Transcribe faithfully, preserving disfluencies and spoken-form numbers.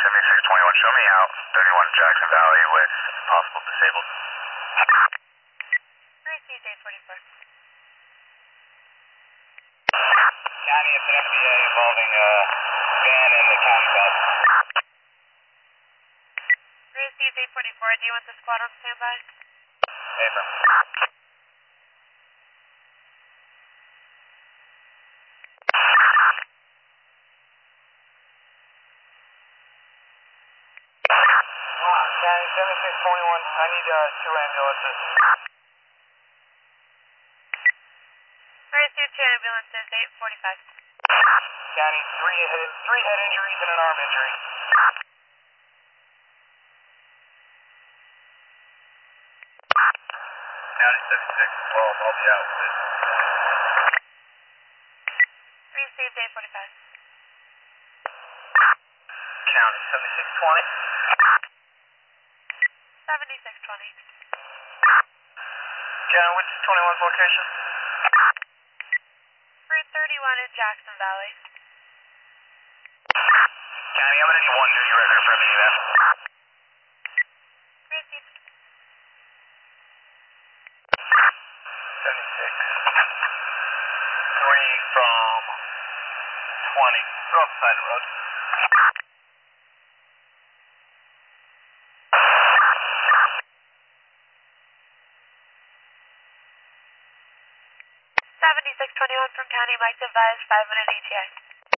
seventy-six twenty-one, show me out. thirty-one Jackson Valley with possible disabled. Received eight forty-four. County, it's an F B A involving a van and the county bus. Received eight forty-four. Do you want the squad on standby? Affirm. County seventy-six twenty-one, I need uh, two ambulances. Received two ambulances, eight forty-five. County, three head, three head injuries and an arm injury. County seventy-six twelve, I'll be out with Received eight forty-five. County seventy-six twenty. seventy-six twenty. County, which is twenty-one's location? Route thirty-one in Jackson Valley. County, I'm gonna need one New Yorker for me then. Received. seventy-six. Three from twenty. Go off the side of the road. seventy-six twenty-one from County Mike advised, five minute E T A.